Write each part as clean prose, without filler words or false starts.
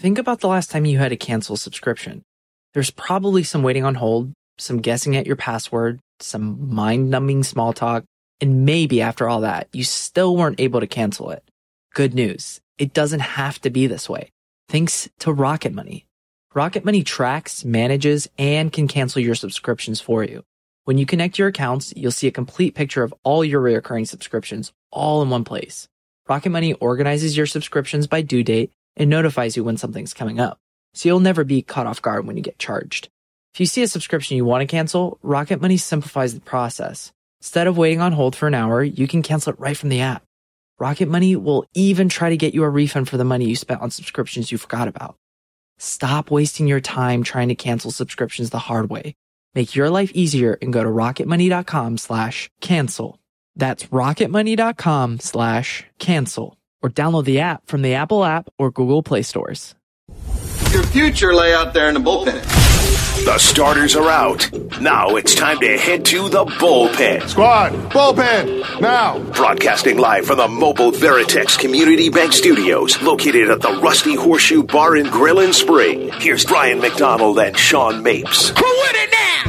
Think about the last time you had to cancel a subscription. There's probably some waiting on hold, some guessing at your password, some mind-numbing small talk, and maybe after all that, you still weren't able to cancel it. Good news. It doesn't have to be this way. Thanks to Rocket Money. Rocket Money tracks, manages, and can cancel your subscriptions for you. When you connect your accounts, you'll see a complete picture of all your recurring subscriptions all in one place. Rocket Money organizes your subscriptions by due date and notifies you when something's coming up, so you'll never be caught off guard when you get charged. If you see a subscription you want to cancel, Rocket Money simplifies the process. Instead of waiting on hold for an hour, you can cancel it right from the app. Rocket Money will even try to get you a refund for the money you spent on subscriptions you forgot about. Stop wasting your time trying to cancel subscriptions the hard way. Make your life easier and go to rocketmoney.com/cancel. That's rocketmoney.com/cancel. Or download the app from the Apple app or Google Play stores. Your future lay out there in the bullpen. The starters are out. Now it's time to head to the bullpen. Squad, bullpen, now. Broadcasting live from the Mobile Veritex Community Bank Studios, located at the Rusty Horseshoe Bar and Grill in Spring. Here's Brian McDonald and Sean Mapes. Who with it now?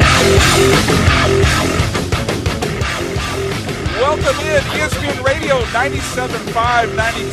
Welcome in, ESPN Radio 97.5,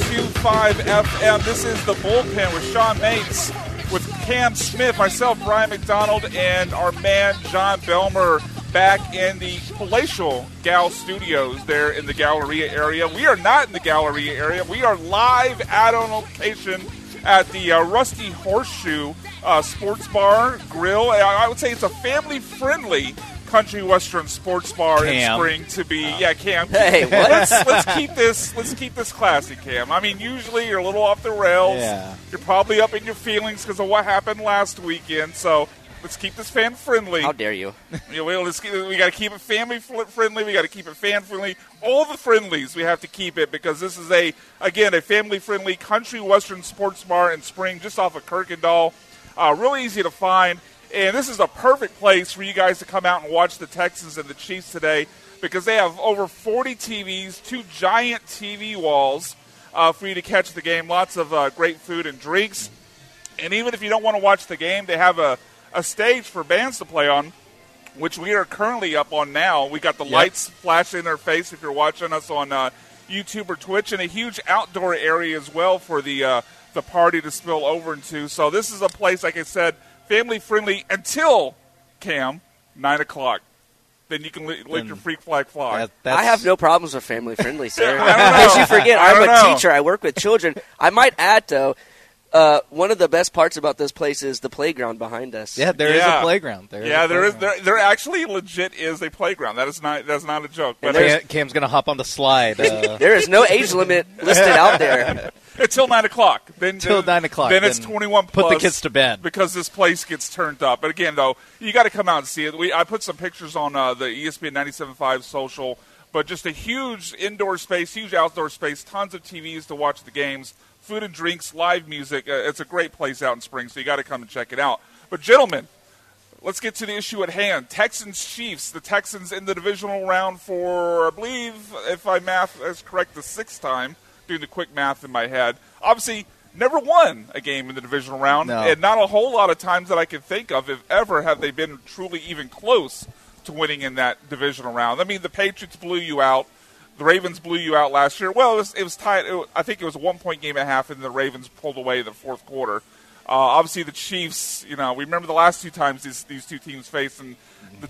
92.5 FM. This is the bullpen with Sean Mapes, with Cam Smith, myself, Brian McDonald, and our man, John Belmer, back in the palatial Gal Studios there in the Galleria area. We are not in the Galleria area. We are live out on location at the Rusty Horseshoe Sports Bar Grill. I would say it's a family-friendly country western sports bar in Spring to be. Cam. Hey, what? Let's keep this classy, Cam. I mean, usually you're a little off the rails. Yeah. You're probably up in your feelings because of what happened last weekend. So let's keep this fan friendly. How dare you? We got to keep it family friendly. We got to keep it fan friendly. All the friendlies we have to keep it because this is a family friendly country western sports bar in Spring, just off of Kirkendall. Really easy to find. And this is a perfect place for you guys to come out and watch the Texans and the Chiefs today because they have over 40 TVs, 2 giant TV walls for you to catch the game. Lots of great food and drinks. And even if you don't want to watch the game, they have a stage for bands to play on, which we are currently up on now. We got the lights flashing in our face if you're watching us on YouTube or Twitch, and a huge outdoor area as well for the party to spill over into. So this is a place, like I said, family-friendly until, Cam, 9 o'clock. Then you can let your freak flag fly. I have no problems with family-friendly, sir. I don't know. As you forget, I'm a know. teacher. I work with children. I might add, though, one of the best parts about this place is the playground behind us. Yeah, there is a playground. There actually legit is a playground. That's not a joke. But Cam's going to hop on the slide. There is no age limit listed out there. Until 9 o'clock. Until 9 o'clock. Then it's 21 plus. Put the kids to bed. Because this place gets turned up. But again, though, you got to come out and see it. I put some pictures on the ESPN 97.5 social. But just a huge indoor space, huge outdoor space, tons of TVs to watch the games, food and drinks, live music. It's a great place out in Spring, so you got to come and check it out. But, gentlemen, let's get to the issue at hand. Texans-Chiefs. The Texans in the divisional round for, I believe, if my math is correct, the 6th time. Doing the quick math in my head. Obviously, never won a game in the divisional round, and not a whole lot of times that I can think of, if ever, have they been truly even close to winning in that divisional round. I mean, the Patriots blew you out. The Ravens blew you out last year. Well, it was tied. I think it was a 1-point game and a half, and the Ravens pulled away in the fourth quarter. Obviously, the Chiefs, we remember the last 2 times these two teams faced at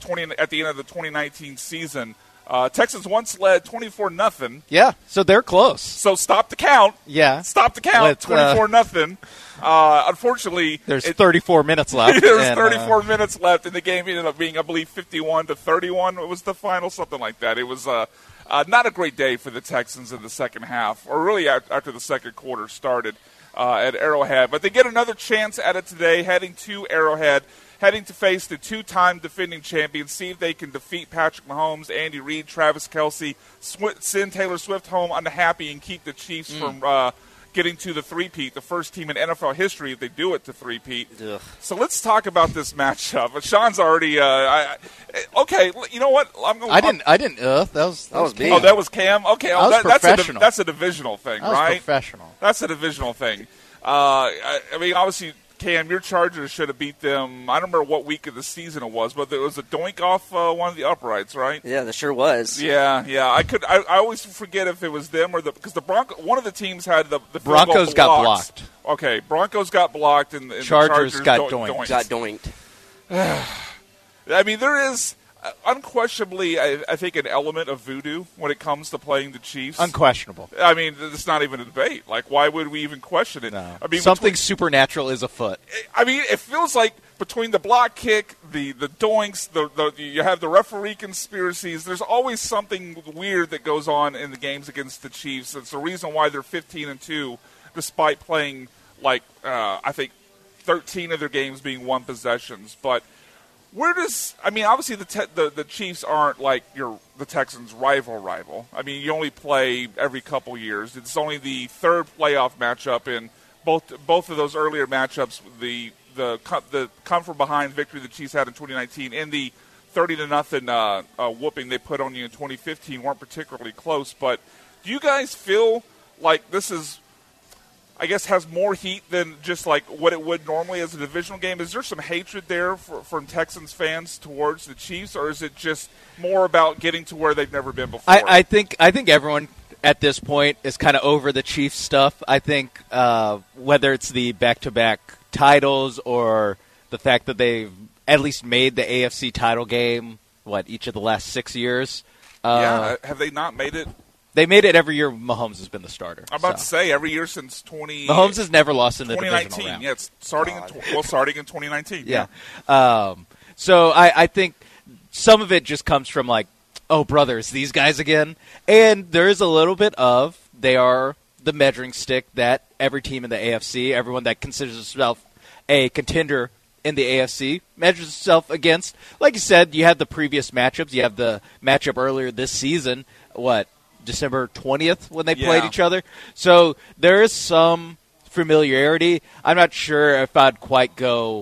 the end of the 2019 season. Texans once led 24-0. Yeah, so they're close. So stop the count. Yeah. Stop the count, 24-0. Unfortunately, there's 34 minutes left. There's 34 minutes left, and the game ended up being, I believe, 51-31. It was the final, something like that. It was not a great day for the Texans in the second half, or really after the second quarter started at Arrowhead. But they get another chance at it today, heading to Arrowhead, heading to face the 2-time defending champions, see if they can defeat Patrick Mahomes, Andy Reid, Travis Kelce, send Taylor Swift home unhappy, and keep the Chiefs from getting to the three-peat, the first team in NFL history if they do it to three-peat. Ugh. So let's talk about this matchup. Sean's already okay, you know what? I didn't. That was me. Oh, that was Cam? Okay, that was professional. That's a divisional thing, that was right? Professional. That's a divisional thing. I mean, obviously, Cam, your Chargers should have beat them. I don't remember what week of the season it was, but there was a doink off one of the uprights, right? Yeah, there sure was. Yeah. I always forget if it was them or because the one of the teams had the Broncos got blocked. Okay, Broncos got blocked, and Chargers the got doinked. Got doinked. I mean, there is unquestionably, I think, an element of voodoo when it comes to playing the Chiefs. Unquestionable. I mean, it's not even a debate. Like, why would we even question it? No. I mean, Something supernatural is afoot. I mean, it feels like between the block kick, the doinks, you have the referee conspiracies. There's always something weird that goes on in the games against the Chiefs. It's the reason why they're 15-2, despite playing I think 13 of their games being one possessions. But where does obviously the Chiefs aren't like the Texans' rival. I mean, you only play every couple years. It's only the third playoff matchup in both of those earlier matchups. The come from behind victory the Chiefs had in 2019 and the 30-0 whooping they put on you in 2015 weren't particularly close. But do you guys feel like this is, I guess, has more heat than just like what it would normally as a divisional game? Is there some hatred there from Texans fans towards the Chiefs, or is it just more about getting to where they've never been before? I think everyone at this point is kind of over the Chiefs stuff. I think whether it's the back-to-back titles or the fact that they've at least made the AFC title game, each of the last 6 years. Have they not made it? They made it every year Mahomes has been the starter. I'm about to say every year since Mahomes has never lost in the divisional 2019. round. Yeah, it's starting in 2019. Yeah. So I think some of it just comes from like, oh, brothers, these guys again. And there is a little bit of they are the measuring stick that every team in the AFC, everyone that considers itself a contender in the AFC, measures itself against. Like you said, you have the previous matchups. You have the matchup earlier this season, December 20th when they played each other. So there is some familiarity. I'm not sure if I'd quite go,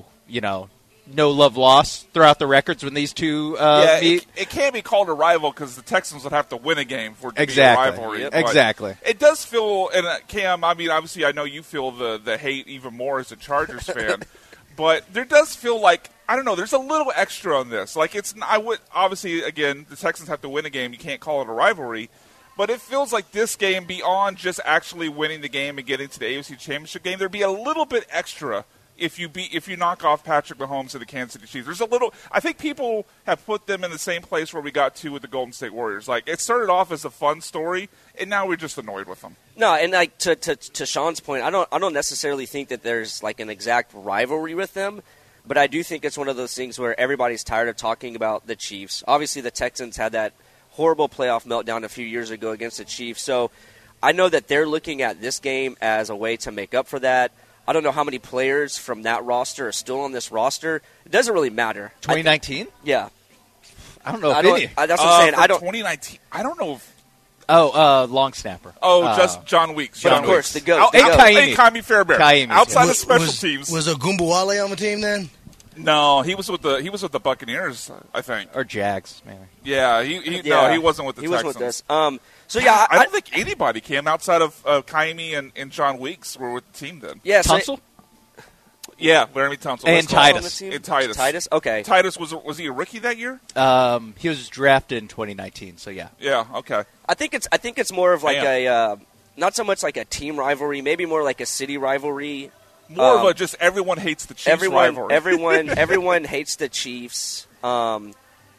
no love lost throughout the records when these two meet. It can't be called a rival because the Texans would have to win a game for it to be a rivalry. Exactly. It does feel, and Cam, obviously I know you feel the hate even more as a Chargers fan, but there does feel like, I don't know, there's a little extra on this. Like obviously, again, the Texans have to win a game. You can't call it a rivalry. But it feels like this game, beyond just actually winning the game and getting to the AFC Championship game, there'd be a little bit extra if you knock off Patrick Mahomes and the Kansas City Chiefs. There's a little. I think people have put them in the same place where we got to with the Golden State Warriors. Like, it started off as a fun story, and now we're just annoyed with them. No, and like to Sean's point, I don't necessarily think that there's like an exact rivalry with them. But I do think it's one of those things where everybody's tired of talking about the Chiefs. Obviously, the Texans had that horrible playoff meltdown a few years ago against the Chiefs. So I know that they're looking at this game as a way to make up for that. I don't know how many players from that roster are still on this roster. It doesn't really matter. 2019? Yeah. I don't know if any. That's what I'm saying. 2019. I don't know if. Long snapper. Just John Weeks. But of course, the GOAT. Kaimi Fairbairn. Outside of special teams. Was Ogunbowale on the team then? No, he was with the Buccaneers, I think, or Jags, maybe. Yeah, no, he wasn't with the Texans. He was with us. So yeah, I don't think anybody came outside of Kaimi and John Weeks were with the team then. Yeah, Tunsil? Yeah, Laramie Tunsil and Titus. Titus, okay. Titus was he a rookie that year? He was drafted in 2019, so yeah. Yeah, okay. I think it's more of like a not so much like a team rivalry, maybe more like a city rivalry. More of a just everyone hates the Chiefs rivalry. Everyone hates the Chiefs. But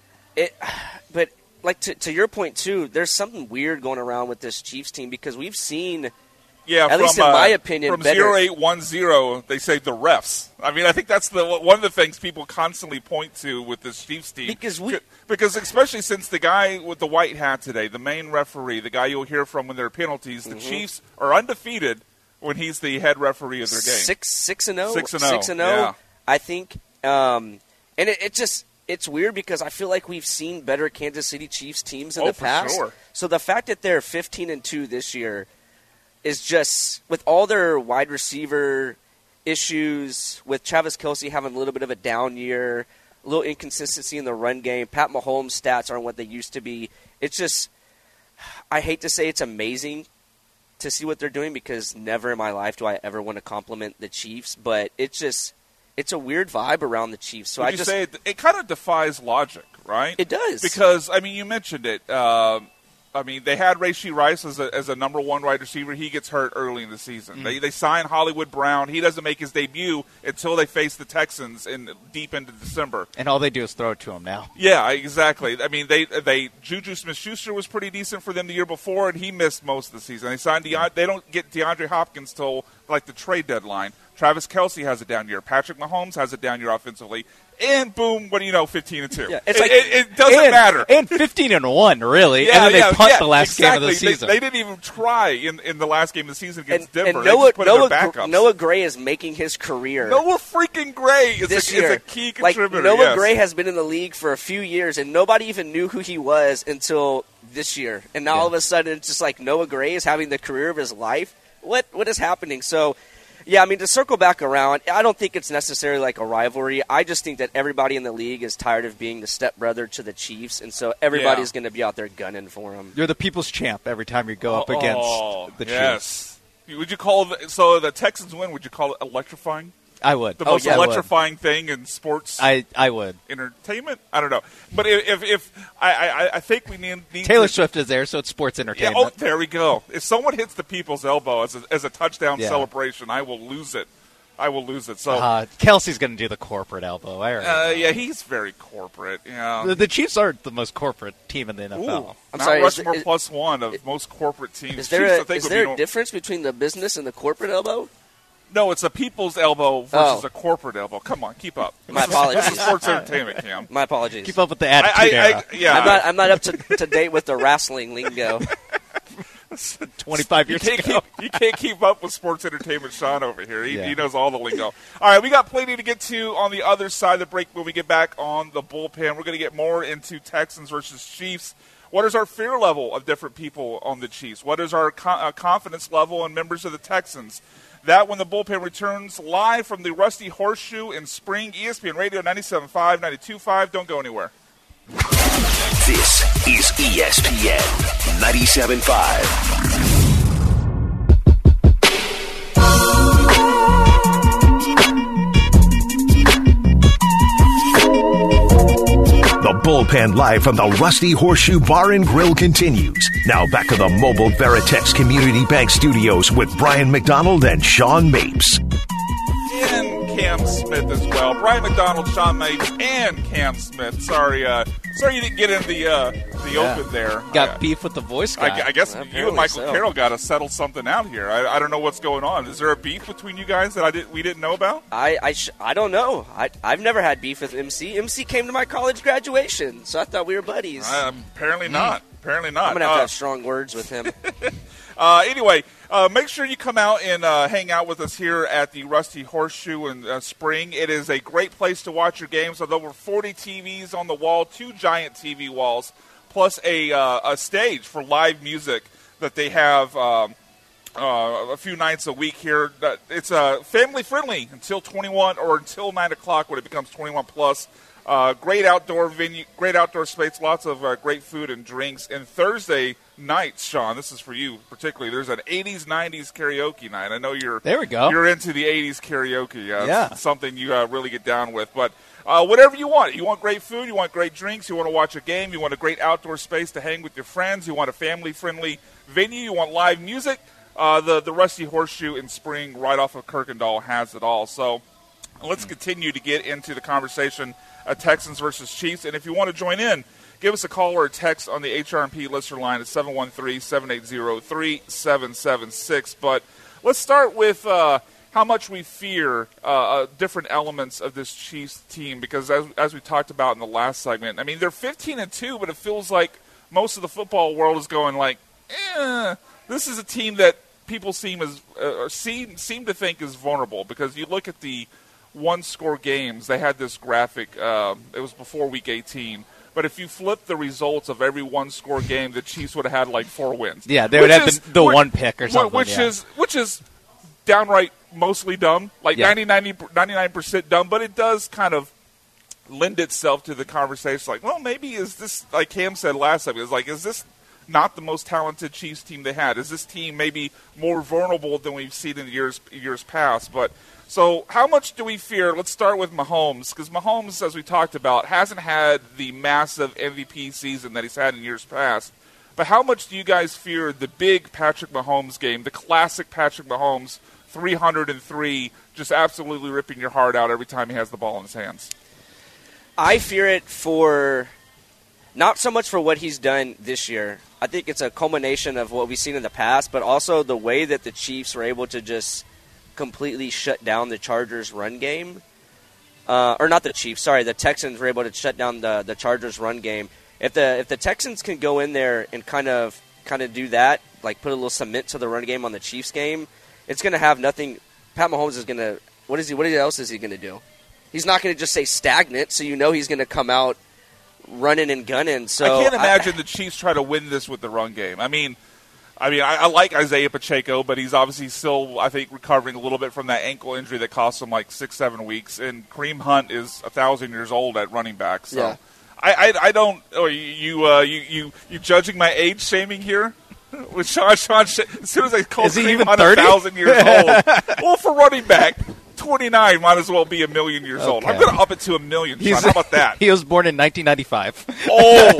like to your point too, there's something weird going around with this Chiefs team because we've seen, at least in my opinion, from 0810, they say the refs. I mean, I think that's one of the things people constantly point to with this Chiefs team because especially since the guy with the white hat today, the main referee, the guy you'll hear from when there are penalties, the Chiefs are undefeated when he's the head referee of their game. 6-0. 6-0. Yeah. I think. And it's weird because I feel like we've seen better Kansas City Chiefs teams in the past. Sure. So the fact that they're 15-2 this year is just, with all their wide receiver issues, with Travis Kelce having a little bit of a down year, a little inconsistency in the run game, Pat Mahomes' stats aren't what they used to be. It's just, I hate to say it's amazing to see what they're doing because never in my life do I ever want to compliment the Chiefs. But it's a weird vibe around the Chiefs. So Would you say it kind of defies logic, right? It does. Because, I mean, you mentioned it. I mean, they had Rashee Rice as a number one wide receiver. He gets hurt early in the season. They sign Hollywood Brown. He doesn't make his debut until they face the Texans deep into December. And all they do is throw it to him now. Yeah, exactly. I mean, Juju Smith-Schuster was pretty decent for them the year before, and he missed most of the season. They signed they don't get DeAndre Hopkins till like the trade deadline. Travis Kelce has a down year. Patrick Mahomes has a down year offensively. And boom, what do you know, 15-2. Yeah, it doesn't matter. And 15-1, really. Yeah, and then they punt the last game of the season. They didn't even try in the last game of the season against Denver. And they just put in their backups. Noah Gray is making his career. Noah freaking Gray is a key contributor. Noah Gray has been in the league for a few years, and nobody even knew who he was until this year. And now all of a sudden, it's just like Noah Gray is having the career of his life. What is happening? So, yeah, I mean, to circle back around, I don't think it's necessarily like a rivalry. I just think that everybody in the league is tired of being the stepbrother to the Chiefs, and so everybody's going to be out there gunning for him. You're the people's champ every time you go up against the Chiefs. Would you call so the Texans win? Would you call it electrifying? I would. The most electrifying thing in sports. I would. Entertainment? I don't know. But if I think we need Taylor Swift is there, so it's sports entertainment. Yeah, there we go. If someone hits the people's elbow as a touchdown celebration, I will lose it. So Kelsey's going to do the corporate elbow. Yeah, he's very corporate. Yeah. The Chiefs aren't the most corporate team in the NFL. I'm sorry, Rushmore plus one of most corporate teams. Is there a difference between the business and the corporate elbow? No, it's a people's elbow versus a corporate elbow. Come on, keep up. My apologies. This is sports entertainment, Cam. My apologies. Keep up with the attitude era. I'm not up to date with the wrestling lingo. 25 years ago. You can't keep up with sports entertainment, Sean, over here. He knows all the lingo. All right, we got plenty to get to on the other side of the break when we get back on the bullpen. We're going to get more into Texans versus Chiefs. What is our fear level of different people on the Chiefs? What is our confidence level in members of the Texans? That when the bullpen returns live from the Rusty Horseshoe in Spring, ESPN Radio 97.5, 92.5. Don't go anywhere. This is ESPN 97.5. The bullpen live from the Rusty Horseshoe Bar and Grill continues. Now back to the Mobile Veritex Community Bank Studios with Brian McDonald and Sean Mapes. And Cam Smith as well. Brian McDonald, Sean Mapes, and Cam Smith. Sorry you didn't get in the open there. Got beef with the voice guy. I guess you and Michael Carroll got to settle something out here. I don't know what's going on. Is there a beef between you guys that we didn't know about? I don't know. I've never had beef with MC. MC came to my college graduation, so I thought we were buddies. Apparently not. Apparently not. I'm going to have strong words with him. Anyway, make sure you come out and hang out with us here at the Rusty Horseshoe in Spring. It is a great place to watch your games with over 40 TVs on the wall, 2 giant TV walls, plus a stage for live music that they have a few nights a week here. It's family friendly until 21 or until 9 o'clock when it becomes 21 plus. Great outdoor venue, great outdoor space, lots of great food and drinks. And Thursday nights, Sean, this is for you particularly. There's an 80s, 90s karaoke night. I know you're into the 80s karaoke. It's something you really get down with. But whatever you want. You want great food, you want great drinks, you want to watch a game, you want a great outdoor space to hang with your friends, you want a family-friendly venue, you want live music. The Rusty Horseshoe in Spring right off of Kirkendall has it all. So let's continue to get into the conversation. Texans versus Chiefs. And if you want to join in, give us a call or a text on the HRMP listener line at 713-780-3776. But let's start with how much we fear different elements of this Chiefs team, because as we talked about in the last segment, I mean, they're 15-2, but it feels like most of the football world is going like, this is a team that people seem to think is vulnerable, because you look at the one-score games. They had this graphic. It was before Week 18. But if you flip the results of every one-score game, the Chiefs would have had like 4 wins. Yeah, they would have the one pick or something. Which is downright mostly dumb, like 99% dumb. But it does kind of lend itself to the conversation. Like, well, maybe is this, like Cam said last time, is this not the most talented Chiefs team they had? Is this team maybe more vulnerable than we've seen in years past? But so how much do we fear? Let's start with Mahomes, because Mahomes, as we talked about, hasn't had the massive MVP season that he's had in years past. But how much do you guys fear the big Patrick Mahomes game, the classic Patrick Mahomes, 303, just absolutely ripping your heart out every time he has the ball in his hands? I fear it for not so much for what he's done this year. I think it's a culmination of what we've seen in the past, but also the way that the Chiefs were able to just completely shut down the Chargers' run game. Or not the Chiefs, sorry, the Texans were able to shut down the Chargers' run game. If the Texans can go in there and kind of do that, like put a little cement to the run game on the Chiefs game, it's going to have nothing. Pat Mahomes is going to – what else is he going to do? He's not going to just say stagnant, so you know he's going to come out running and gunning. So I can't imagine the Chiefs try to win this with the run game. I like Isaiah Pacheco, but he's obviously still, I think, recovering a little bit from that ankle injury that cost him like 6-7 weeks. And Kareem Hunt is 1,000 years old at running back. So yeah. I don't. Oh, you judging my age shaming here? With Sean, as soon as I call Kareem Hunt 1,000 years old, well, for running back, 29 might as well be 1,000,000 years old. I'm going to up it to 1,000,000. Sean. How about that? He was born in 1995.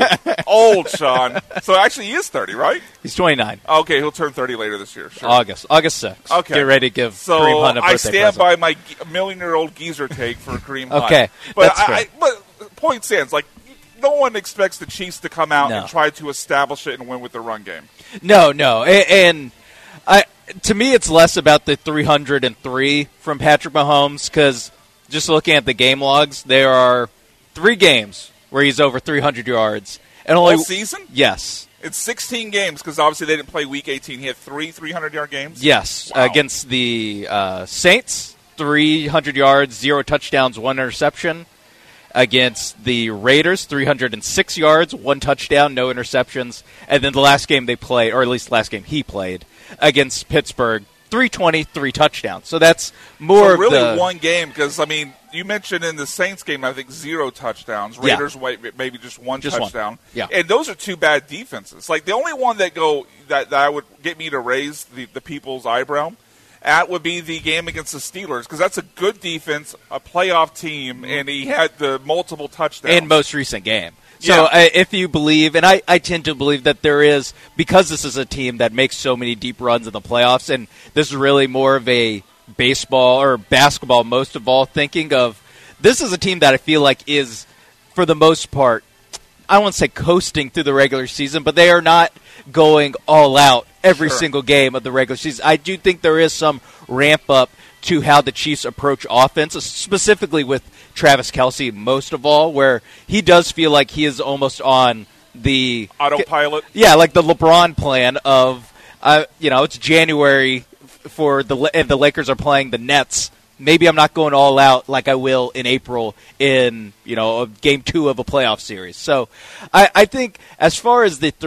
Old Sean. So actually, he is 30, right? He's 29. Okay, he'll turn 30 later this year. Sure. August 6th. Okay, get ready to give Kareem Hunt a birthday I stand present. by my 1,000,000-year-old geezer take for Kareem Hunt. Okay, but that's fair. but point stands. Like, no one expects the Chiefs to come out No. and try to establish it and win with the run game. No, and to me, it's less about the 303 from Patrick Mahomes, because just looking at the game logs, there are 3 games where he's over 300 yards. And only All season? Yes. It's 16 games, because obviously they didn't play Week 18. He had 3 300-yard games? Yes. Wow. Against the Saints, 300 yards, 0 touchdowns, 1 interception. Against the Raiders, 306 yards, 1 touchdown, no interceptions. And then the last game they played, or at least the last game he played, against Pittsburgh, 320, 3 touchdowns. So that's more so really of the... one game, because, you mentioned in the Saints game, I think 0 touchdowns. Raiders, maybe just one touchdown. One. Yeah. And those are 2 bad defenses. Like, the only one that would get me to raise the people's eyebrow at would be the game against the Steelers, because that's a good defense, a playoff team, and he had the multiple touchdowns. In most recent game. So if you believe, and I tend to believe that there is, because this is a team that makes so many deep runs in the playoffs, and this is really more of a baseball or basketball, most of all, thinking of, this is a team that I feel like is, for the most part, I won't say coasting through the regular season, but they are not going all out every single game of the regular season. I do think there is some ramp up to how the Chiefs approach offense, specifically with Travis Kelce most of all, where he does feel like he is almost on the autopilot. Yeah, like the LeBron plan of, it's January and the Lakers are playing the Nets. Maybe I'm not going all out like I will in April in, game 2 of a playoff series. So I think as far as the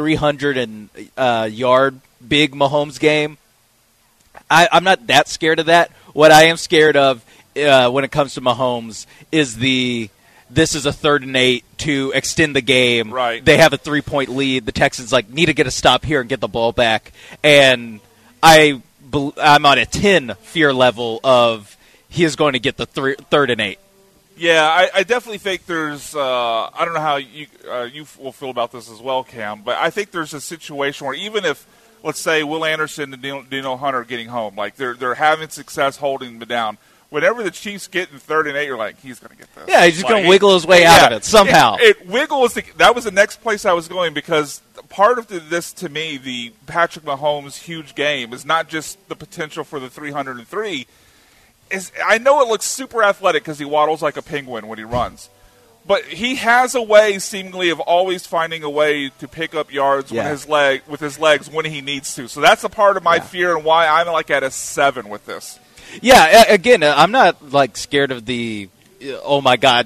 300-yard big Mahomes game, I'm not that scared of that. What I am scared of when it comes to Mahomes is this is a 3rd and 8 to extend the game. Right. They have a 3-point lead. The Texans need to get a stop here and get the ball back. And I'm on a 10 fear level of he is going to get the 3rd and 8. Yeah, I definitely think there's I don't know how you will feel about this as well, Cam, but I think there's a situation where even if, let's say, Will Anderson and Dino Hunter are getting home, like they're having success holding them down, whenever the Chiefs get in 3rd and 8, you're like, he's going to get this. Yeah, he's just going to wiggle his way out of it somehow. That was the next place I was going, because part of this, to me, the Patrick Mahomes huge game is not just the potential for the 303. I know it looks super athletic because he waddles like a penguin when he runs, but he has a way, seemingly, of always finding a way to pick up yards with his legs when he needs to. So that's a part of my fear and why I'm at a 7 with this. Yeah, again, I'm not scared of the oh my God,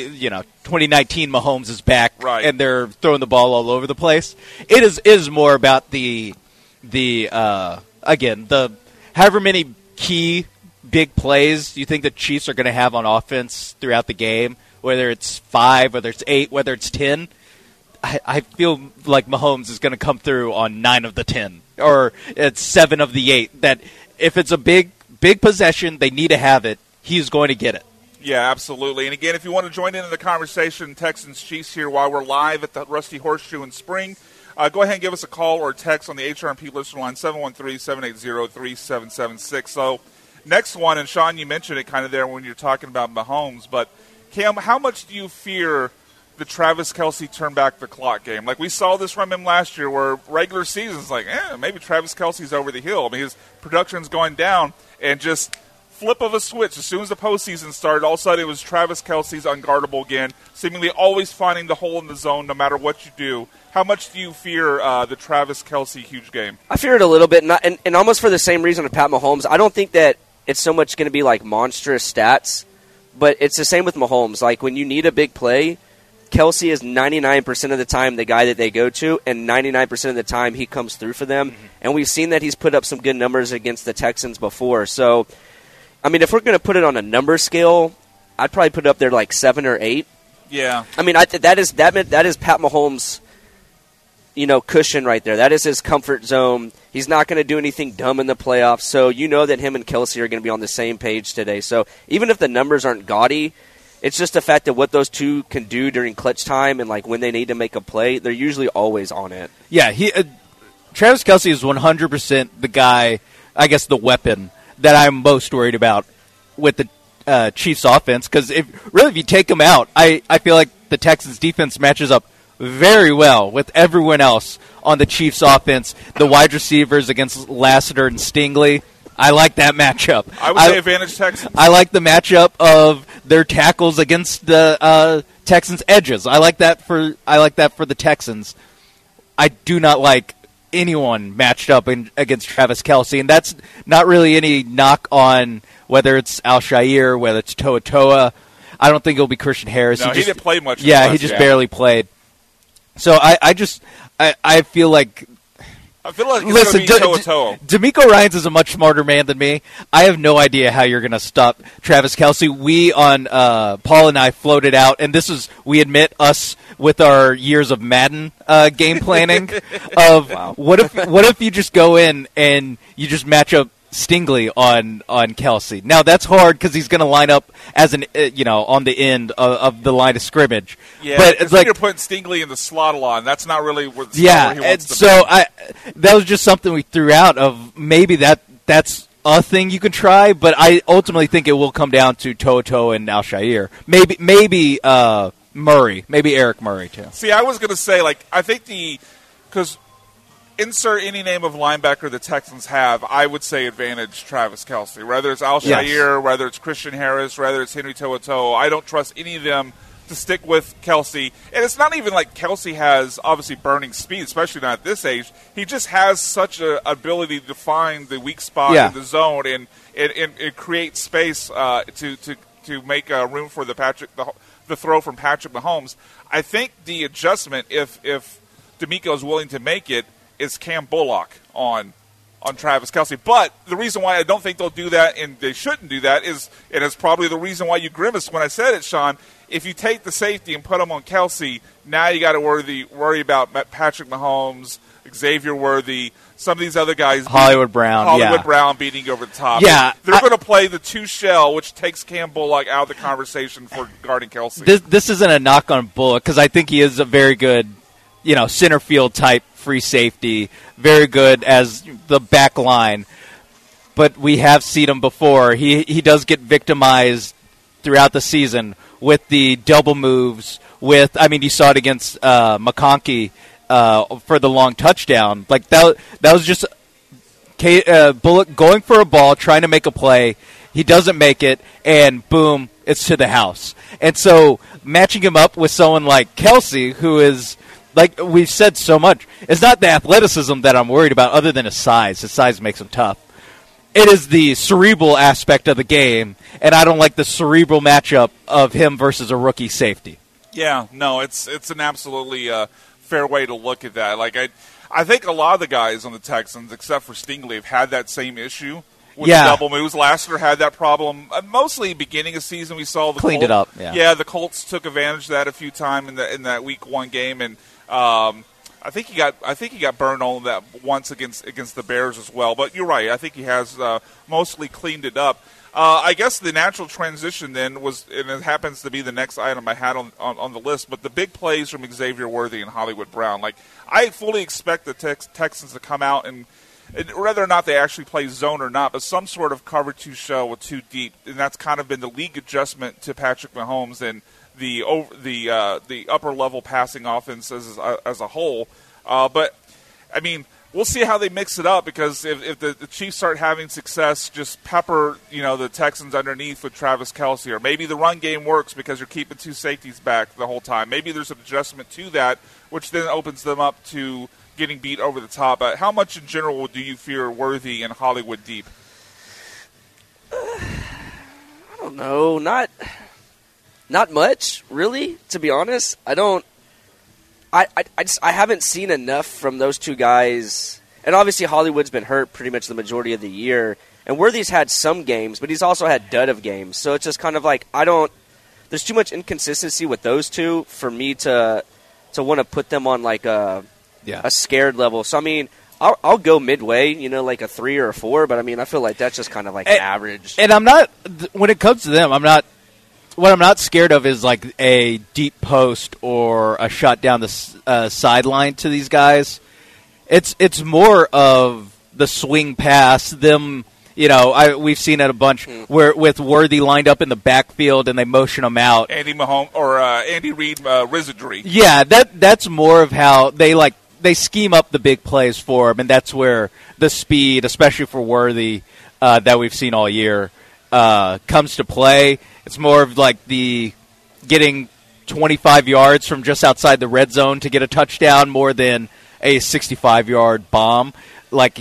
2019 Mahomes is back, right, and they're throwing the ball all over the place. It is more about the however many key big plays you think the Chiefs are going to have on offense throughout the game, whether it's 5, whether it's 8, whether it's 10. I feel like Mahomes is going to come through on 9 of the 10, or it's 7 of the 8. That if it's a big possession, they need to have it. He's going to get it. Yeah, absolutely. And again, if you want to join in the conversation, Texans Chiefs here while we're live at the Rusty Horseshoe in Spring, go ahead and give us a call or a text on the HRMP listener line, 713-780-3776. So next one, and Sean, you mentioned it kind of there when you're talking about Mahomes, but Cam, how much do you fear the Travis Kelce turn back the clock game? Like we saw this from him last year where regular season's like, maybe Travis Kelce's over the hill. I mean, his production's going down, and just flip of a switch. As soon as the postseason started, all of a sudden it was Travis Kelce's unguardable again, seemingly always finding the hole in the zone no matter what you do. How much do you fear the Travis Kelce huge game? I fear it a little bit, and almost for the same reason with Pat Mahomes. I don't think that it's so much going to be like monstrous stats, but it's the same with Mahomes. Like when you need a big play, Kelce is 99% of the time the guy that they go to, and 99% of the time he comes through for them. Mm-hmm. And we've seen that he's put up some good numbers against the Texans before. So, I mean, if we're going to put it on a number scale, I'd probably put it up there like 7 or 8. Yeah. I mean, that is Pat Mahomes' cushion right there. That is his comfort zone. He's not going to do anything dumb in the playoffs. So you know that him and Kelce are going to be on the same page today. So even if the numbers aren't gaudy, it's just the fact that what those two can do during clutch time and like when they need to make a play, they're usually always on it. Yeah, Travis Kelce is 100% the guy, I guess the weapon that I'm most worried about with the Chiefs offense, because if you take him out, I feel like the Texans defense matches up very well with everyone else on the Chiefs offense. The wide receivers against Lassiter and Stingley, I like that matchup. I would say advantage Texans. I like the matchup of their tackles against the Texans' edges. I like that for the Texans. I do not like anyone matched up against Travis Kelce, and that's not really any knock on whether it's Al-Shaair, whether it's Toa Toa. I don't think it'll be Christian Harris. No, he didn't play much. Yeah, he just barely played. So I feel like. I feel like it's going to be toe-to-toe. DeMeco Ryans is a much smarter man than me. I have no idea how you're going to stop Travis Kelce. We Paul and I floated out, and we admit us with our years of Madden game planning of wow. What if you just go in and you just match up Stingley on Kelce. Now that's hard because he's going to line up as on the end of the line of scrimmage. Yeah, but it's like you're putting Stingley in the slot a lot. That's not really where he wants to so be. That was just something we threw out of maybe that's a thing you can try, but I ultimately think it will come down to Toto and Al-Shaair. Maybe Murray, maybe Eric Murray too. See, I was going to say I think because. Insert any name of linebacker the Texans have, I would say advantage Travis Kelce. Whether it's Al-Shaair, whether it's Christian Harris, whether it's Henry To'oTo'o, I don't trust any of them to stick with Kelce. And it's not even like Kelce has obviously burning speed, especially not at this age. He just has such an ability to find the weak spot in the zone and create space to make room for the throw from Patrick Mahomes. I think the adjustment, if DeMeco is willing to make it, is Cam Bullock on Travis Kelce. But the reason why I don't think they'll do that, and they shouldn't do that, and it's probably the reason why you grimaced when I said it, Sean, if you take the safety and put him on Kelce, now you got to worry about Patrick Mahomes, Xavier Worthy, some of these other guys. Hollywood Brown beating over the top. Yeah. They're going to play the two shell, which takes Cam Bullock out of the conversation for guarding Kelce. This isn't a knock on Bullock, because I think he is a very good center field type free safety, very good as the back line. But we have seen him before. He does get victimized throughout the season with the double moves. You saw it against McConkey for the long touchdown. Like that was just Bullock going for a ball, trying to make a play. He doesn't make it, and boom, it's to the house. And so matching him up with someone like Kelce, who is, like we've said so much, it's not the athleticism that I'm worried about other than his size. His size makes him tough. It is the cerebral aspect of the game, and I don't like the cerebral matchup of him versus a rookie safety. Yeah, no, it's an absolutely fair way to look at that. Like I think a lot of the guys on the Texans, except for Stingley, have had that same issue with the double moves. Lassiter had that problem. Mostly beginning of season, we saw the cleaned it up. Yeah, the Colts took advantage of that a few times in that Week 1 game, and I think he got burned on that once against the Bears as well. But you're right. I think he has mostly cleaned it up. I guess the natural transition then was, and it happens to be the next item I had on the list, but the big plays from Xavier Worthy and Hollywood Brown. Like, I fully expect the Texans to come out and whether or not they actually play zone or not, but some sort of cover 2 show with 2 deep, and that's kind of been the league adjustment to Patrick Mahomes and the upper level passing offense as a whole. But I mean, we'll see how they mix it up, because if the Chiefs start having success, just pepper the Texans underneath with Travis Kelce, or maybe the run game works because you're keeping 2 safeties back the whole time. Maybe there's an adjustment to that, which then opens them up to getting beat over the top. How much in general do you fear Worthy and Hollywood deep? I don't know. Not much, really, to be honest. I haven't seen enough from those 2 guys. And obviously Hollywood's been hurt pretty much the majority of the year. And Worthy's had some games, but he's also had dud of games. So it's just kind of like, there's too much inconsistency with those 2 for me to want to put them on like a scared level. So I mean, I'll go midway, like a 3 or a 4, but I mean, I feel like that's just kind of like average. And I'm not, when it comes to them, what I'm not scared of is like a deep post or a shot down the sideline to these guys. It's more of the swing pass, them. We've seen it a bunch where with Worthy lined up in the backfield and they motion him out. Andy Mahomes or Andy Reid wizardry. Yeah, that's more of how they scheme up the big plays for him, and that's where the speed, especially for Worthy, that we've seen all year, comes to play. It's more of like the getting 25 yards from just outside the red zone to get a touchdown more than a 65-yard bomb. When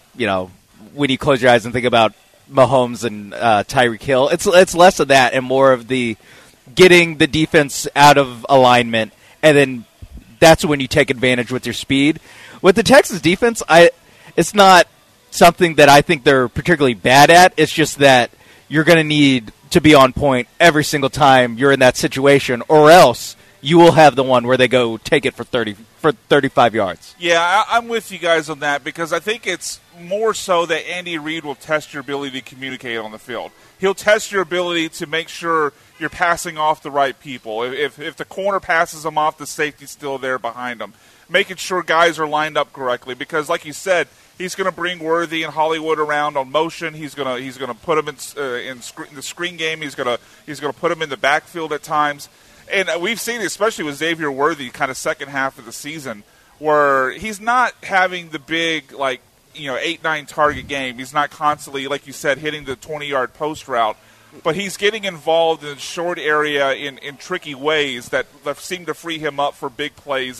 you close your eyes and think about Mahomes and Tyreek Hill, it's less of that and more of the getting the defense out of alignment, and then that's when you take advantage with your speed. With the Texas defense, it's not something that I think they're particularly bad at. It's just that you're going to need to be on point every single time you're in that situation, or else you will have the one where they go take it for 35 yards. Yeah, I'm with you guys on that, because I think it's more so that Andy Reid will test your ability to communicate on the field. He'll test your ability to make sure you're passing off the right people. If the corner passes them off, the safety's still there behind them. Making sure guys are lined up correctly, because like you said, he's going to bring Worthy and Hollywood around on motion. He's going to put them in the screen game. He's going to put them in the backfield at times. And we've seen it, especially with Xavier Worthy, kind of second half of the season, where he's not having the big 8-9 target game. He's not constantly, like you said, hitting the 20-yard post route. But he's getting involved in the short area in tricky ways that seem to free him up for big plays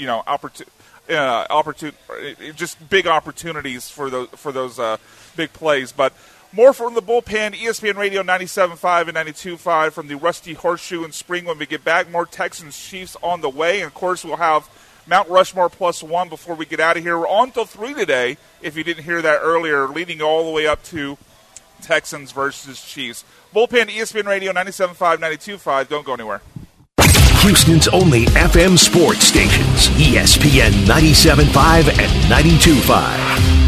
just big opportunities for those big plays. But more from the bullpen, ESPN Radio 97.5 and 92.5 from the Rusty Horseshoe in Spring. When we get back, more Texans Chiefs on the way. And, of course, we'll have Mount Rushmore +1 before we get out of here. We're on till 3 today, if you didn't hear that earlier, leading all the way up to Texans versus Chiefs. Bullpen, ESPN Radio 97.5, 92.5. Don't go anywhere. Houston's only FM sports stations, ESPN 97.5 and 92.5.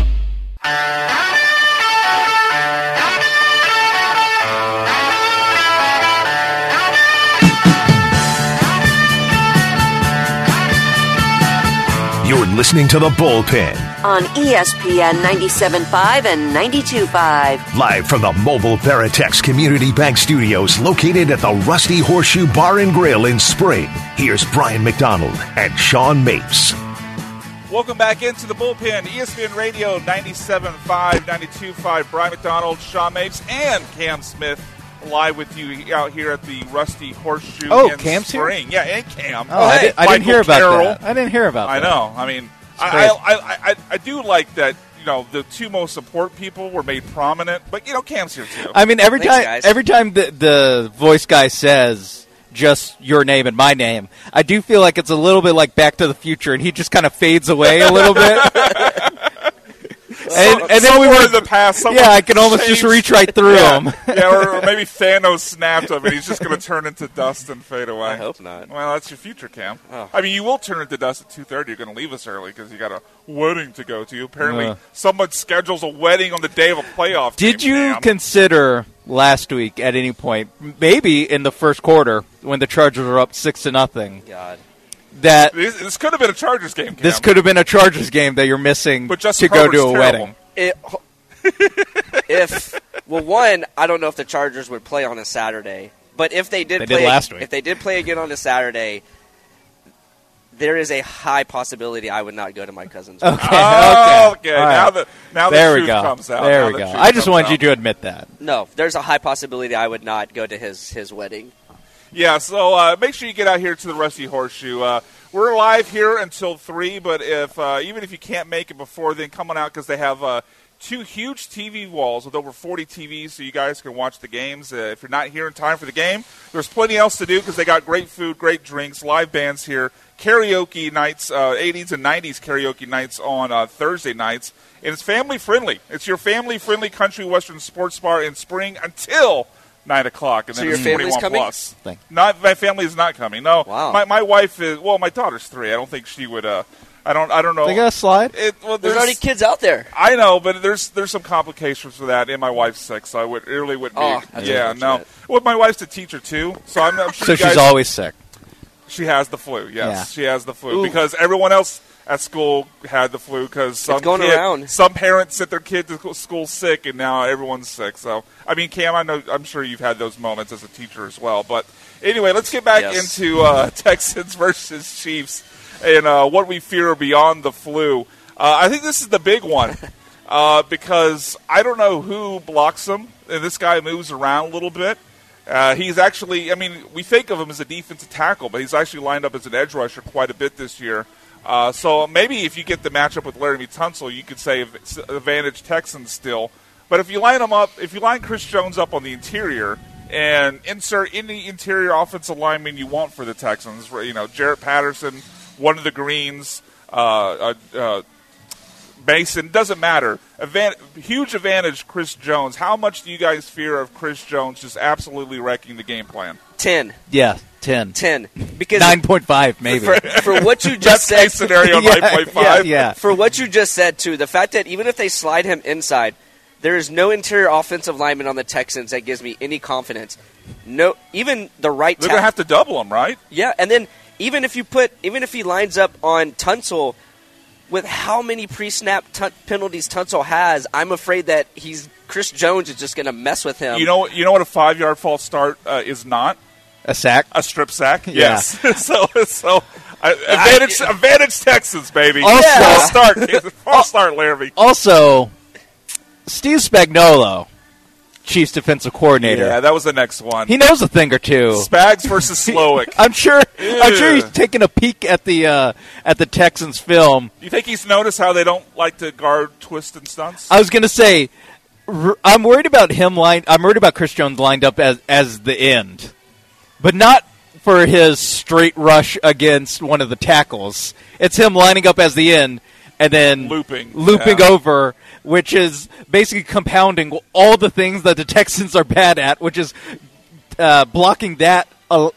You're listening to The Bullpen on ESPN 97.5 and 92.5. Live from the Mobile Veritex Community Bank Studios located at the Rusty Horseshoe Bar and Grill in Spring. Here's Brian McDonald and Sean Mapes. Welcome back into the Bullpen, ESPN Radio 97.5, 92.5. Brian McDonald, Sean Mapes, and Cam Smith live with you out here at the Rusty Horseshoe in Cam's Spring. Here? Yeah, and Cam. Oh, I didn't hear about that. I didn't hear about that. I know. I mean, I do like that, the two most important people were made prominent, but, Cam's here too. I mean, every time the voice guy says just your name and my name, I do feel like it's a little bit like Back to the Future, and he just kind of fades away a little bit. and then we were in the past. Yeah, I can almost just reach right through him. Or maybe Thanos snapped him, and he's just going to turn into dust and fade away. I hope not. Well, that's your future, Cam. Oh. I mean, you will turn into dust at 2:30. You're going to leave us early because you got a wedding to go to. Apparently, someone schedules a wedding on the day of a playoff game. Did you Cam. consider last week at any point, maybe in the first quarter when the Chargers were up 6-0, God. that This could have been a Chargers game, Cam. this could have been a Chargers game that you're missing But to Justin go to Herbert's a wedding? One, I don't know if the Chargers would play on a Saturday, but if they did play last week. if they did play again on a Saturday, there is a high possibility I would not go to my cousin's wedding. Okay. Oh, okay. All right. Now the There we truth go. comes out. There Now we the go. truth I just comes wanted out. you to admit that. No, there's a high possibility I would not go to his wedding. Yeah, so make sure you get out here to the Rusty Horseshoe. We're live here until 3, but even if you can't make it before, then come on out because they have 2 huge TV walls with over 40 TVs so you guys can watch the games. If you're not here in time for the game, there's plenty else to do because they got great food, great drinks, live bands here, karaoke nights, 80s and 90s karaoke nights on Thursday nights. And it's family-friendly. It's your family-friendly country western sports bar in Spring until 9 o'clock, and So then your it's family's 21 coming? plus. Thank Not my family is not coming. No, Wow. my wife is. Well, my daughter's 3. I don't think she would. I don't know. They got a slide? There's already kids out there. I know, but there's some complications for that, and my wife's sick, so I really wouldn't Oh, be. that's Yeah, no. unfortunate. Well, my wife's a teacher too, so I'm sure So you guys, she's always sick. she has the flu. Yes, Yeah. she has the flu Ooh. because everyone else at school had the flu because going around. some parents sent their kid to school sick, and now everyone's sick. So, I mean, Cam, I'm sure you've had those moments as a teacher as well. But anyway, let's get back Yes. into Texans versus Chiefs and what we fear beyond the flu. I think this is the big one because I don't know who blocks him, and this guy moves around a little bit. He's actually, I mean, we think of him as a defensive tackle, but he's actually lined up as an edge rusher quite a bit this year. So maybe if you get the matchup with Laramie Tunsil, you could say it's advantage Texans still. But if you line Chris Jones up on the interior and insert any interior offensive lineman you want for the Texans, Jarrett Patterson, one of the Greens, Mason, doesn't matter. Huge advantage, Chris Jones. How much do you guys fear of Chris Jones just absolutely wrecking the game plan? 10. Yeah, 10. 10. Because 9.5 maybe. for what you just Best said, case scenario, Yeah, 9.5. yeah. for what you just said too, the fact that even if they slide him inside, there is no interior offensive lineman on the Texans that gives me any confidence. No, even the right They're going to tackle. have to double him, right? Yeah, and then even if he lines up on Tunsil, with how many pre-snap penalties Tunsil has, I'm afraid that Chris Jones is just going to mess with him. You know what a 5-yard false start is not? A sack? A strip sack? Yeah. Yes. so advantage Texans, baby. Also- False start, Laramie. Also, Steve Spagnuolo, Chiefs defensive coordinator, Yeah, that was the next one. he knows a thing or two. Spags versus Slowick. I'm sure he's taking a peek at the Texans film. You think he's noticed how they don't like to guard twists and stunts? I was going to say, I'm worried about I'm worried about Chris Jones lined up as the end, but not for his straight rush against one of the tackles. It's him lining up as the end and then Looping yeah. over, which is basically compounding all the things that the Texans are bad at, which is blocking that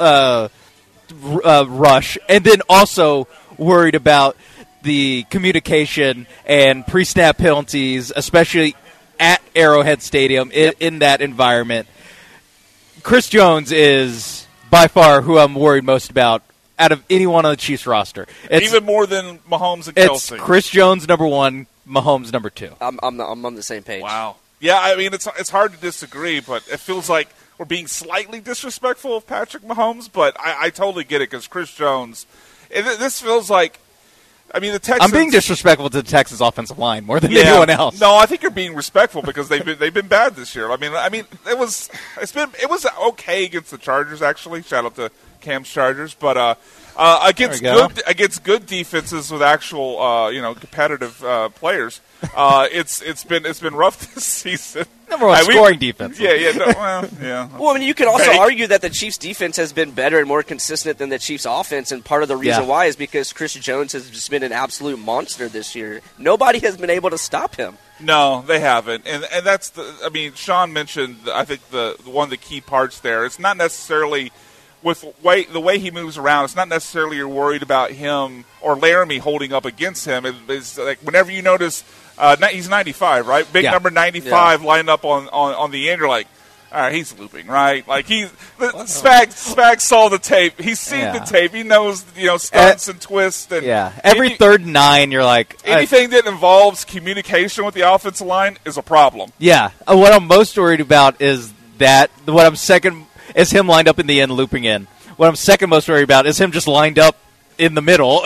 rush, and then also worried about the communication and pre-snap penalties, especially at Arrowhead Stadium in that environment. Chris Jones is by far who I'm worried most about out of anyone on the Chiefs roster. Even more than Mahomes and It's Kelsey. Chris Jones number 1, Mahomes number 2. I'm on the same page. Wow. Yeah, I mean, it's hard to disagree, but it feels like we're being slightly disrespectful of Patrick Mahomes, but I totally get it because Chris Jones, this feels like, I mean, the Texans. I'm being disrespectful to the Texans offensive line more than anyone else. No, I think you're being respectful because they've been bad this year. I mean, it was okay against the Chargers actually. Shout out to Cam's Chargers, but Against good defenses with actual competitive players. It's been rough this season. Number one scoring defense. Yeah. Well, I mean, you could also argue that the Chiefs' defense has been better and more consistent than the Chiefs' offense, and part of the reason why is because Chris Jones has just been an absolute monster this year. Nobody has been able to stop him. No, they haven't, and that's Sean mentioned, I think the one of the key parts there. It's not necessarily with the way he moves around. It's not necessarily you're worried about him or Laramie holding up against him. It's like whenever you notice he's 95, right? Big number 95 lined up on the end. You're like, all right, he's looping, right? Like Spags saw the tape. He's seen the tape. He knows stunts and twists. And every 3rd and 9, you're like anything that involves communication with the offensive line is a problem. Yeah, what I'm most worried about is that. What I'm second is him lined up in the end, looping in. What I'm second most worried about is him just lined up in the middle.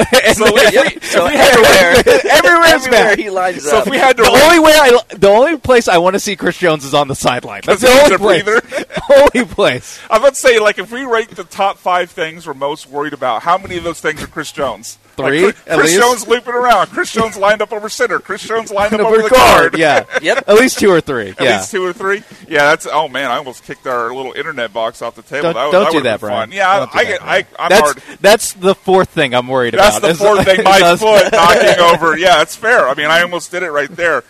Everywhere he lines up. So if we had to the only place I want to see Chris Jones is on the sideline. That's the only place. Only place. I'm about to say, like, if we rate the top 5 things we're most worried about, how many of those things are Chris Jones? 3? Like, Chris Jones looping around. Chris Jones lined up over center. Chris Jones lined up over the guard. guard. Yeah. Yep. At least 2 or 3. At least 2 or 3. Yeah. That's. Oh man, I almost kicked our little internet box off the table. Don't do that, Brian. Fun. Yeah. I'm hard. That's the 4th thing I'm worried about. That's the 4th thing. My foot knocking over. Yeah, that's fair. I mean, I almost did it right there.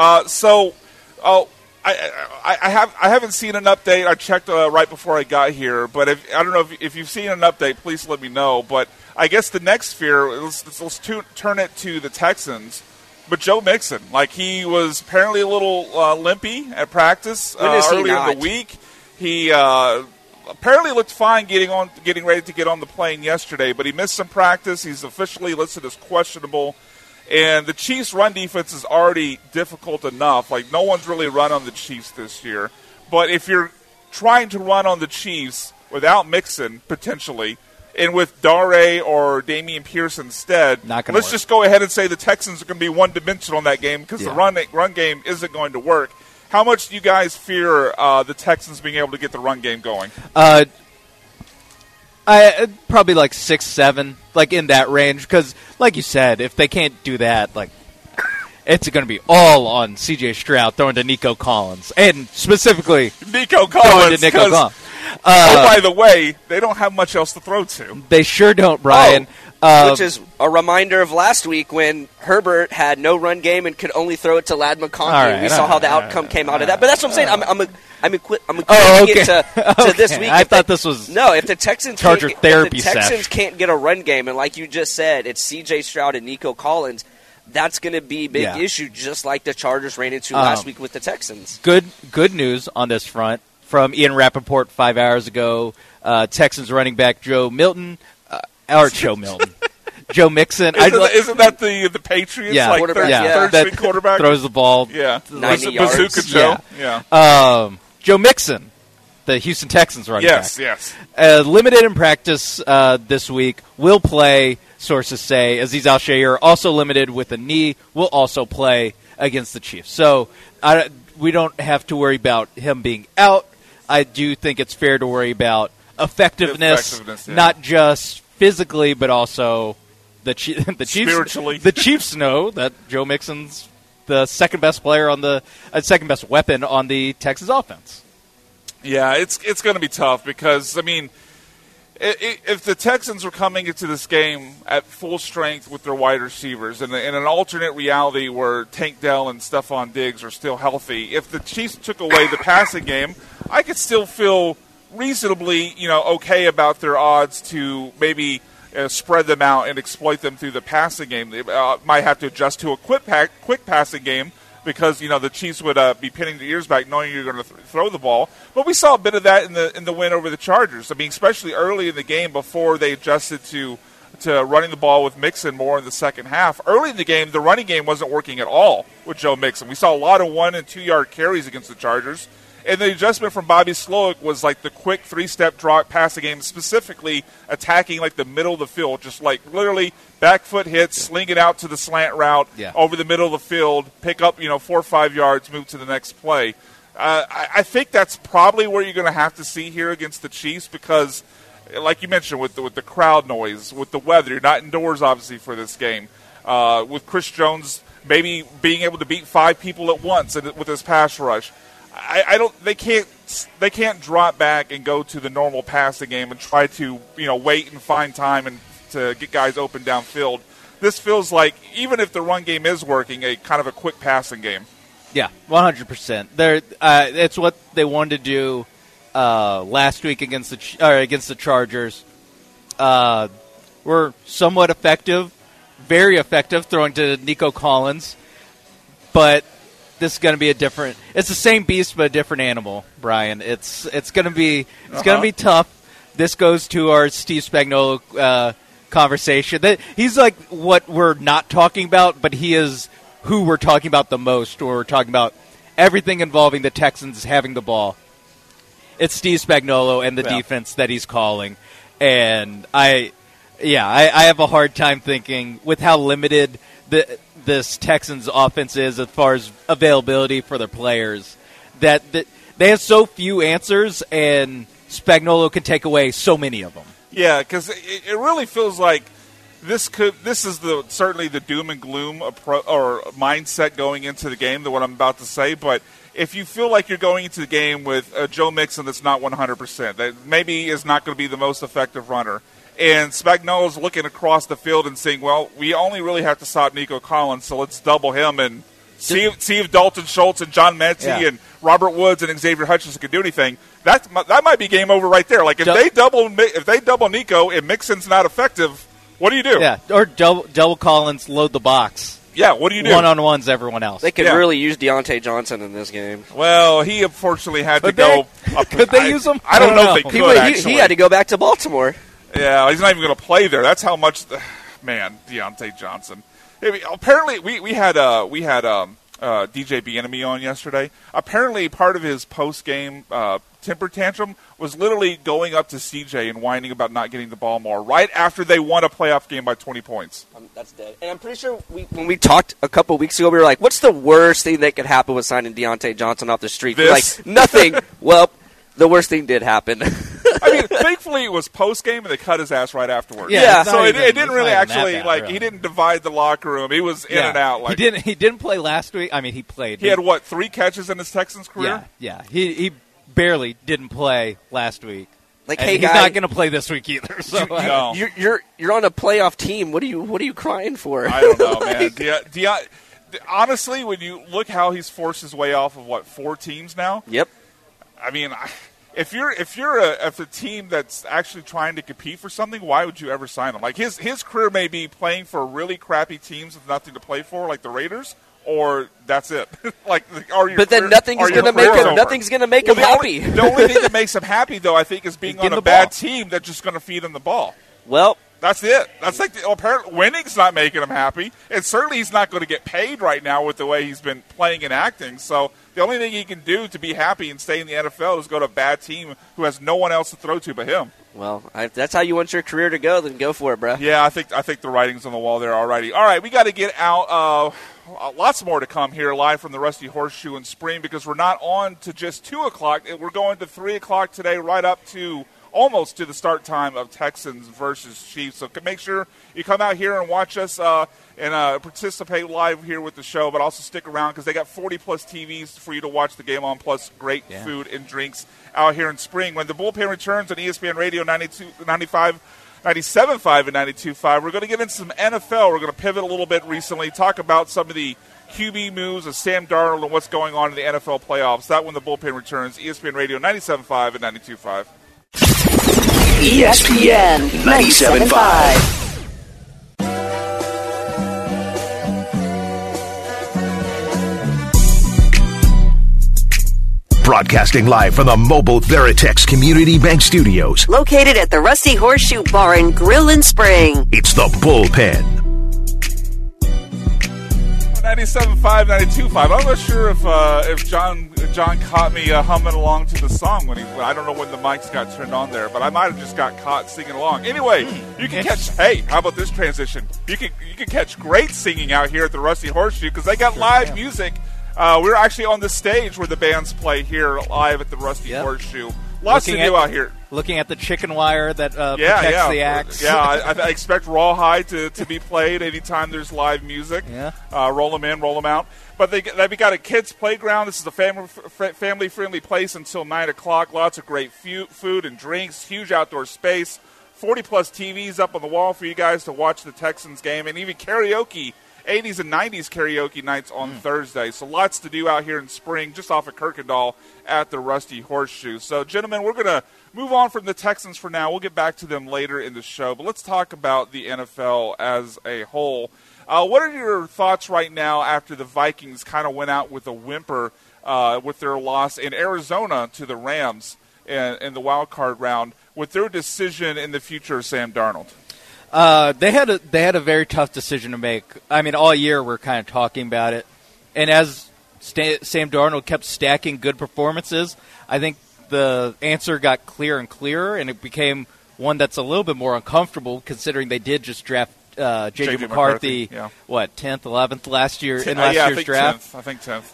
I haven't seen an update. I checked right before I got here, but I don't know if you've seen an update. Please let me know. But I guess the next fear, let's turn it to the Texans. But Joe Mixon, like, he was apparently a little limpy at practice earlier in the week. He apparently looked fine getting ready to get on the plane yesterday, but he missed some practice. He's officially listed as questionable. And the Chiefs' run defense is already difficult enough. Like, no one's really run on the Chiefs this year. But if you're trying to run on the Chiefs without Mixon, potentially, and with Dare or Damian Pierce instead, let's just go ahead and say the Texans are going to be one-dimensional in that game because the run game isn't going to work. How much do you guys fear the Texans being able to get the run game going? I probably like 6-7, like in that range. Because, like you said, if they can't do that, like, it's going to be all on C.J. Stroud throwing to Nico Collins, and specifically Nico Collins. By the way, they don't have much else to throw to. They sure don't, Brian. Which is a reminder of last week when Herbert had no run game and could only throw it to Lad McConkey. We saw how the outcome came out of that. But that's what I'm saying. I'm equating it to this week. I thought this was if the Texans Texans can't get a run game, and like you just said, it's C.J. Stroud and Nico Collins, that's going to be a big issue, just like the Chargers ran into last week with the Texans. Good news on this front from Ian Rappaport 5 hours ago. Texans running back Joe Mixon. Joe Mixon. Isn't that the Patriots? Yeah, like third-string quarterback? Throws the ball. Yeah. 90 yards. Bazooka Joe. Joe Mixon, the Houston Texans running back. Yes. Limited in practice this week. Will play, sources say. Azeez Al-Shaair, also limited with a knee, will also play against the Chiefs. So we don't have to worry about him being out. I do think it's fair to worry about effectiveness not just physically, but also the Chiefs. Spiritually. The Chiefs know that Joe Mixon's the second best player on the second best weapon on the Texans offense. Yeah, it's going to be tough because, I mean, if the Texans were coming into this game at full strength with their wide receivers in an alternate reality where Tank Dell and Stephon Diggs are still healthy, if the Chiefs took away the passing game, I could still feel reasonably, okay about their odds to maybe spread them out and exploit them through the passing game. They might have to adjust to a quick passing game because the Chiefs would be pinning their ears back, knowing you're going to throw the ball. But we saw a bit of that in the win over the Chargers. I mean, especially early in the game before they adjusted to running the ball with Mixon more in the second half. Early in the game, the running game wasn't working at all with Joe Mixon. We saw a lot of 1- and 2-yard carries against the Chargers. And the adjustment from Bobby Slowick was like the quick 3-step drop passing game, specifically attacking like the middle of the field, just like literally back foot hits, sling it out to the slant route over the middle of the field, pick up 4 or 5 yards, move to the next play. I think that's probably where you're going to have to see here against the Chiefs because like you mentioned, with the crowd noise, with the weather. You're not indoors, obviously, for this game. With Chris Jones maybe being able to beat 5 people at once with his pass rush. They can't drop back and go to the normal passing game and try to wait and find time and to get guys open downfield. This feels like, even if the run game is working, a kind of a quick passing game. Yeah, 100%. It's what they wanted to do last week against the Chargers. Were somewhat effective, very effective, throwing to Nico Collins, but this is going to be it's the same beast but a different animal, Brian. It's going to be tough. This goes to our Steve Spagnuolo conversation. He's like what we're not talking about, but he is who we're talking about the most, or we're talking about everything involving the Texans having the ball. It's Steve Spagnuolo and the defense that he's calling. And I have a hard time thinking, with how limited this Texans offense is as far as availability for their players, that they have so few answers, and Spagnuolo can take away so many of them. Yeah, because it really feels like this is certainly the doom and gloom or mindset going into the game, what I'm about to say. But if you feel like you're going into the game with Joe Mixon that's not 100%, that maybe is not going to be the most effective runner, and Spagnuolo's looking across the field and saying, well, we only really have to stop Nico Collins, so let's double him and see if Dalton Schultz and John Mechie and Robert Woods and Xavier Hutchinson can do anything. That might be game over right there. Like if they double Nico and Mixon's not effective, what do you do? Yeah, or double Collins, load the box. Yeah, what do you do? One-on-ones, everyone else. They could really use Deontay Johnson in this game. Well, he unfortunately had to go. Could they use him? I don't know if they could. He had to go back to Baltimore. Yeah, he's not even going to play there. That's how much. Man, Deontay Johnson. Apparently, we had DJ Bieniemy on yesterday. Apparently, part of his post-game temper tantrum was literally going up to CJ and whining about not getting the ball more right after they won a playoff game by 20 points. That's dead. And I'm pretty sure when we talked a couple weeks ago, we were like, what's the worst thing that could happen with signing Deontay Johnson off the street? Like, nothing. Well, the worst thing did happen. I mean, thankfully it was post-game and they cut his ass right afterwards. Yeah. So it didn't really actually, he didn't divide the locker room. He was in and out. Like, he didn't play last week. I mean, he played. He had, 3 catches in his Texans career? Yeah. He barely didn't play last week. Like, and hey, he's not going to play this week either. So you're on a playoff team. What are you crying for? I don't know, man. Honestly, when you look how he's forced his way off of 4 teams now. Yep. I mean, if you're a team that's actually trying to compete for something, why would you ever sign him? Like his career may be playing for really crappy teams with nothing to play for, like the Raiders. Or that's it. But then nothing's going to make him happy. The only thing that makes him happy, though, I think, is being on a bad team that's just going to feed him the ball. Well, that's it. That's apparently winning's not making him happy, and certainly he's not going to get paid right now with the way he's been playing and acting. So the only thing he can do to be happy and stay in the NFL is go to a bad team who has no one else to throw to but him. Well, if that's how you want your career to go, then go for it, bro. Yeah, I think the writing's on the wall there already. All right, we got to get out. Lots more to come here live from the Rusty Horseshoe in Spring, because we're not on to just 2 o'clock. We're going to 3 o'clock today, right up to almost to the start time of Texans versus Chiefs. So make sure you come out here and watch us and participate live here with the show, but also stick around because they got 40-plus TVs for you to watch the game on, plus great food and drinks out here in Spring. When the bullpen returns on ESPN Radio 97.5 and 92.5, we're going to get into some NFL. We're going to pivot a little bit recently, talk about some of the QB moves of Sam Darnold and what's going on in the NFL playoffs. That when the bullpen returns, ESPN Radio 97.5 and 92.5. ESPN 97.5. Broadcasting live from the mobile Veritex Community Bank Studios. Located at the Rusty Horseshoe Bar and Grill in Spring. It's the Bullpen. 97.5, 92.5. I'm not sure if John caught me humming along to the song I don't know when the mics got turned on there, but I might have just got caught singing along. Anyway, you can catch. Hey, how about this transition? You can catch great singing out here at the Rusty Horseshoe because they got live music. We're actually on the stage where the bands play here live at the Rusty Horseshoe Lots to do out here. Looking at the chicken wire that protects the axe. Yeah, I expect Rawhide to be played anytime there's live music. Yeah. Roll them in, roll them out. But we got a kids' playground. This is a family-friendly place until 9 o'clock. Lots of great food and drinks, huge outdoor space, 40-plus TVs up on the wall for you guys to watch the Texans game, and even karaoke, 80s and 90s karaoke nights on Thursday. So lots to do out here in spring, just off of Kirkendall at the Rusty Horseshoe. So, gentlemen, we're going to move on from the Texans for now. We'll get back to them later in the show. But let's talk about the NFL as a whole. What are your thoughts right now after the Vikings kind of went out with a whimper with their loss in Arizona to the Rams in the wild card round with their decision in the future of Sam Darnold? They had a very tough decision to make. I mean, all year we're kind of talking about it. And as Sam Darnold kept stacking good performances, I think the answer got clearer and clearer, and it became one that's a little bit more uncomfortable considering they did just draft J.J. McCarthy, 10th, 11th last year in last year's draft? I think 10th.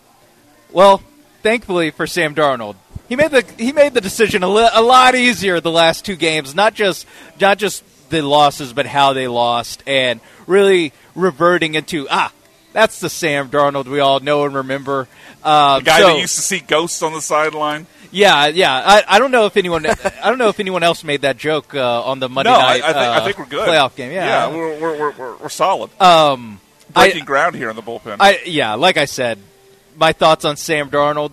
Well, thankfully for Sam Darnold, he made the decision a lot easier the last two games, not just the losses, but how they lost, and really reverting into that's the Sam Darnold we all know and remember. The guy that used to see ghosts on the sideline. Yeah. I don't know if anyone else made that joke on the Monday night. I think we're good. Playoff game. Yeah, we're solid. Breaking ground here in the bullpen. Like I said, my thoughts on Sam Darnold.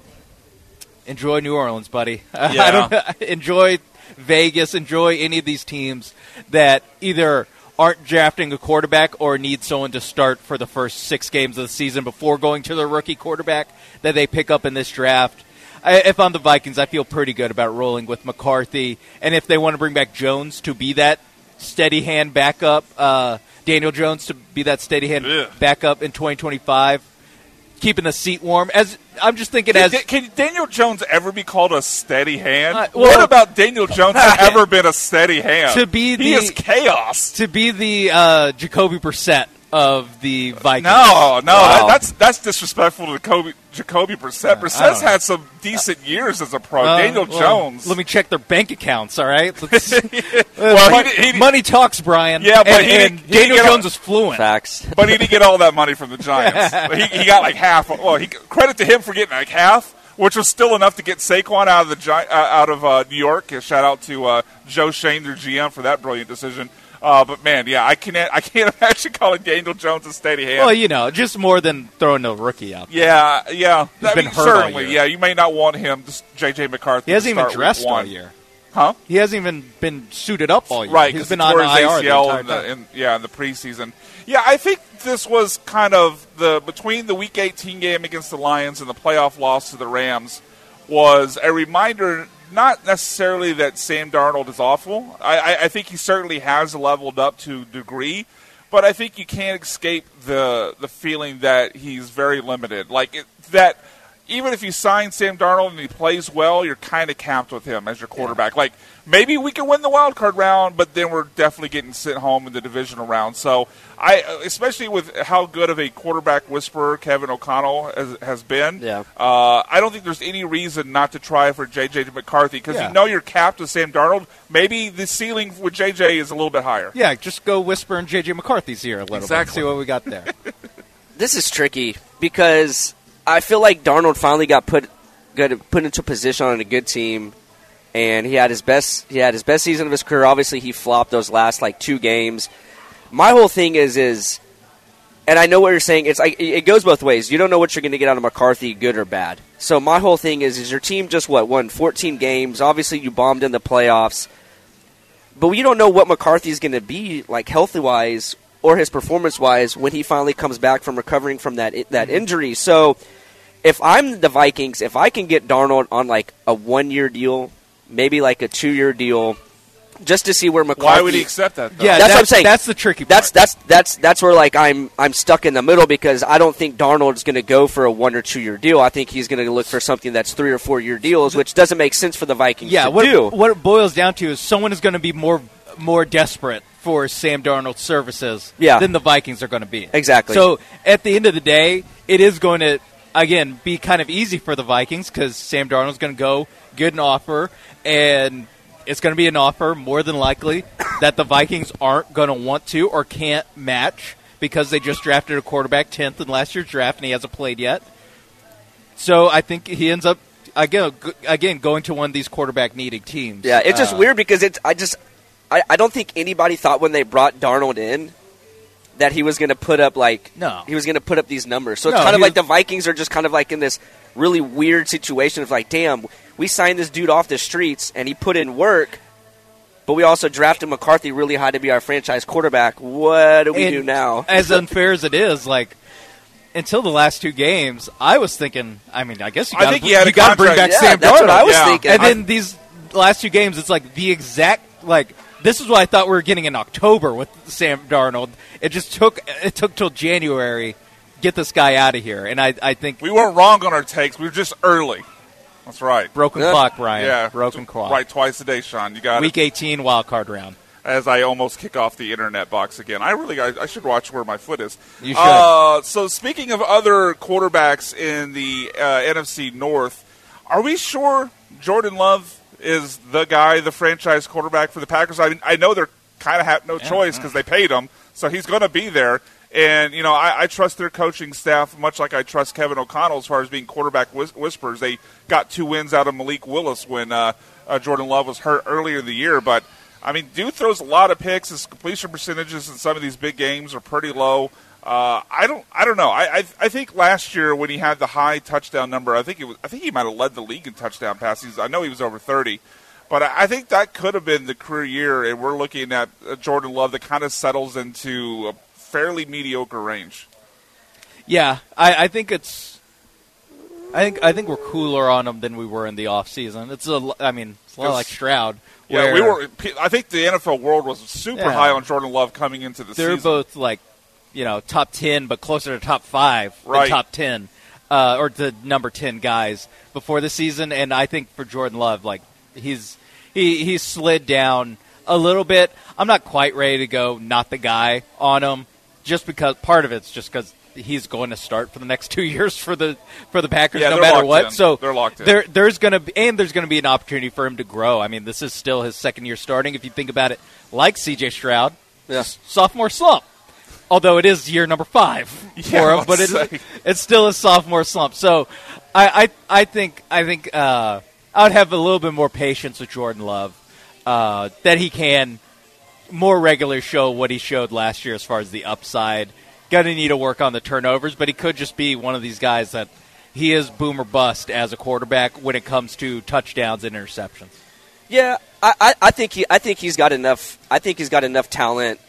Enjoy New Orleans, buddy. Yeah. Enjoy Vegas. Enjoy any of these teams that either aren't drafting a quarterback or need someone to start for the first 6 games of the season before going to their rookie quarterback that they pick up in this draft. If I'm the Vikings, I feel pretty good about rolling with McCarthy. And if they want to bring back Jones to be that steady hand backup, Daniel Jones to be that steady hand backup in 2025, keeping the seat warm. As I'm just thinking, can Daniel Jones ever be called a steady hand? What about Daniel Jones ever been a steady hand? He is chaos. To be the Jacoby Brissett of the Vikings. No, wow. That's disrespectful to Jacoby Brissett. Brissett's had some decent years as a pro. Daniel Jones. Let me check their bank accounts, all right? Money talks, Brian. Yeah, but Daniel Jones is fluent. Facts. But he didn't get all that money from the Giants. he got like half. Well, credit to him for getting like half, which was still enough to get Saquon out of New York. Shout out to Joe Shane, their GM, for that brilliant decision. But man, I can't imagine calling Daniel Jones a steady hand. Well, just more than throwing a rookie out there. Yeah. He's been hurt all year. Yeah, you may not want him, just J.J. McCarthy. He hasn't even dressed all year. Huh? He hasn't even been suited up all year. Right, he's been on IR the entire time. In the preseason. Yeah, I think this was kind of between the Week 18 game against the Lions and the playoff loss to the Rams was a reminder. Not necessarily that Sam Darnold is awful. I think he certainly has leveled up to a degree, but I think you can't escape the feeling that he's very limited. That even if you sign Sam Darnold and he plays well, you're kind of capped with him as your quarterback. Yeah. Maybe we can win the wild card round, but then we're definitely getting sent home in the divisional round. So especially with how good of a quarterback whisperer Kevin O'Connell has been, I don't think there's any reason not to try for J.J. McCarthy because you're capped with Sam Darnold. Maybe the ceiling with J.J. is a little bit higher. Yeah, just go whisper in J.J. McCarthy's ear a little bit. See what we got there. This is tricky because I feel like Darnold finally got put into position on a good team, and he had his best season of his career. Obviously, he flopped those last 2 games. My whole thing is, and I know what you're saying. It's it goes both ways. You don't know what you're going to get out of McCarthy, good or bad. So my whole thing is your team just won 14 games. Obviously, you bombed in the playoffs, but you don't know what McCarthy's going to be healthy wise or his performance-wise when he finally comes back from recovering from that injury. So if I'm the Vikings, if I can get Darnold on a 1-year deal, maybe a 2-year deal, just to see where McCarthy... Why would he accept that, though? Yeah, that's what I'm saying. That's the tricky part. That's where I'm stuck in the middle because I don't think Darnold's going to go for a 1 or 2 year deal. I think he's going to look for something that's 3 or 4 year deals, which doesn't make sense for the Vikings to do. What it boils down to is someone is going to be more desperate for Sam Darnold's services than the Vikings are going to be. Exactly. So at the end of the day, it is going to, again, be kind of easy for the Vikings because Sam Darnold's going to go get an offer, and it's going to be an offer more than likely that the Vikings aren't going to want to or can't match because they just drafted a quarterback 10th in last year's draft, and he hasn't played yet. So I think he ends up, again going to one of these quarterback-needing teams. Yeah, it's just weird because I don't think anybody thought when they brought Darnold in that he was going to put up he was going to put up these numbers. So it's kind of like the Vikings are just kind of like in this really weird situation of like, damn, we signed this dude off the streets and he put in work, but we also drafted McCarthy really high to be our franchise quarterback. What do we do now? As unfair as it is, like, until the last two games, I was thinking, I mean, I guess you got to bring back Sam Darnold. That's what I was thinking. And then these last two games, it's like the exact, like, this is what I thought we were getting in October with Sam Darnold. It just took till January. Get this guy out of here. And I think we weren't wrong on our takes. We were just early. That's right. Broken clock, Brian. Yeah. Broken clock. Right, twice a day, Sean. You got Week 18 wild card round. As I almost kick off the internet box again. I should watch where my foot is. You should. So speaking of other quarterbacks in the NFC North, are we sure Jordan Love is the guy, the franchise quarterback for the Packers? I mean, I know they're kind of have no choice because they paid him, so he's going to be there. And, you know, I trust their coaching staff much like I trust Kevin O'Connell as far as being quarterback whisperers. They got 2 wins out of Malik Willis when Jordan Love was hurt earlier in the year. But, I mean, dude throws a lot of picks. His completion percentages in some of these big games are pretty low. I don't know. I think last year when he had the high touchdown number, I think he might have led the league in touchdown passes. I know he was over 30, but I think that could have been the career year. And we're looking at Jordan Love that kind of settles into a fairly mediocre range. Yeah, I think it's. I think we're cooler on him than we were in the offseason. It's a lot like Stroud. Yeah, we were. I think the NFL world was super high on Jordan Love coming into the season. They're both like, you know, top 10, but closer to top 5 than top 10, or the number 10 guys before the season. And I think for Jordan Love, like he's slid down a little bit. I'm not quite ready to go not the guy on him, just because part of it's just because he's going to start for the next 2 years for the Packers no matter what. In. So they're locked in. There's going to be an opportunity for him to grow. I mean, this is still his second year starting. If you think about it, like C.J. Stroud, sophomore slump. Although it is year number 5 for him, but it's still a sophomore slump. So I think I would have a little bit more patience with Jordan Love, that he can more regularly show what he showed last year as far as the upside. Going to need to work on the turnovers, but he could just be one of these guys that he is boom or bust as a quarterback when it comes to touchdowns and interceptions. Yeah, I think he's got enough. I think he's got enough talent.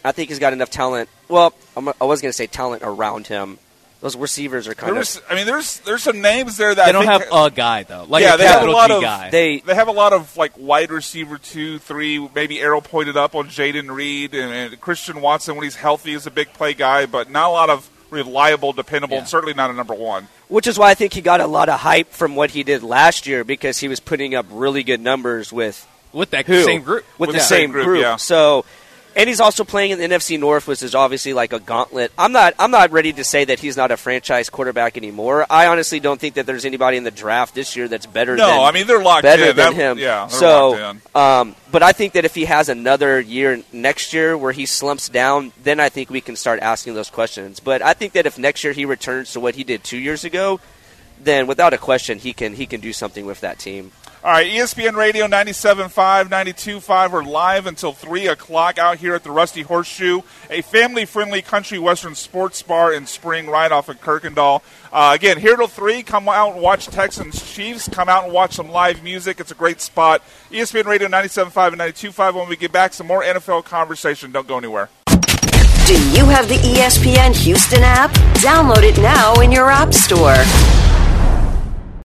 Well, I was going to say talent around him. Those receivers are kind of. I mean, there's some names there that they don't have a guy though. Like yeah, a they have a lot of guy. They have a lot of like wide receiver 2, 3. Maybe arrow pointed up on Jaden Reed and Christian Watson when he's healthy is a big play guy, but not a lot of reliable, dependable, and certainly not a number 1. Which is why I think he got a lot of hype from what he did last year because he was putting up really good numbers with that same group. With the same group. Yeah. So. And he's also playing in the NFC North, which is obviously like a gauntlet. I'm not ready to say that he's not a franchise quarterback anymore. I honestly don't think that there's anybody in the draft this year that's better than I mean, they're locked in. Than him. Yeah, they're locked in. But I think that if he has another year next year where he slumps down, then I think we can start asking those questions. But I think that if next year he returns to what he did 2 years ago, then without a question he can do something with that team. All right, ESPN Radio 97.5, 92.5. We're live until 3 o'clock out here at the Rusty Horseshoe, a family-friendly country western sports bar in Spring right off of Kirkendall. Again, here till 3. Come out and watch Texans Chiefs. Come out and watch some live music. It's a great spot. ESPN Radio 97.5 and 92.5. When we get back, some more NFL conversation. Don't go anywhere. Do you have the ESPN Houston app? Download it now in your app store.